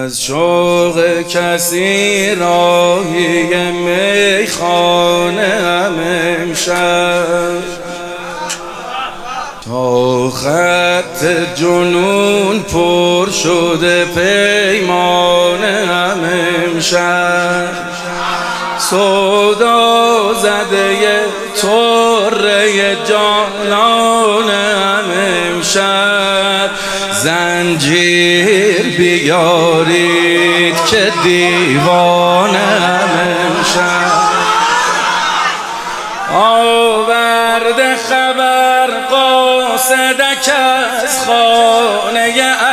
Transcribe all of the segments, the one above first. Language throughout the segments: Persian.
از شوق کسی راهی میخانه ام امشب، تا خط جنون پر شده پیمانه ام امشب، سودا زده طره جانانه ام امشب، زنجیر بیارید که دیوانه ام امشب، آورده خبر قاصدک از خانه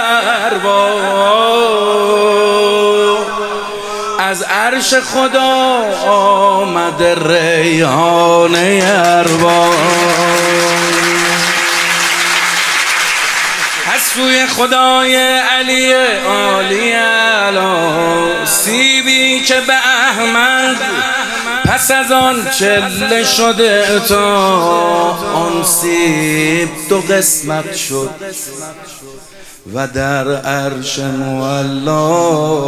ارباب، از عرش خدا آمده ریحانه ارباب، از سوی خدای علی عالی اعلی، سیبی که به احمد پس از آن چله شده تا آن سیب دو قسمت شد و در عرش معلا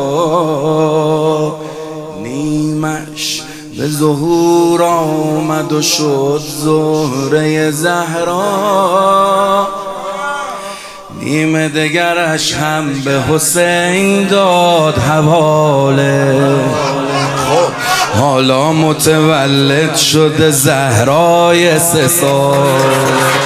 نیمش به ظهور آمد و شد زهره زهرا، نیم دگرش هم به حسین داد حواله، حالا متولد شده زهرای 3 سال.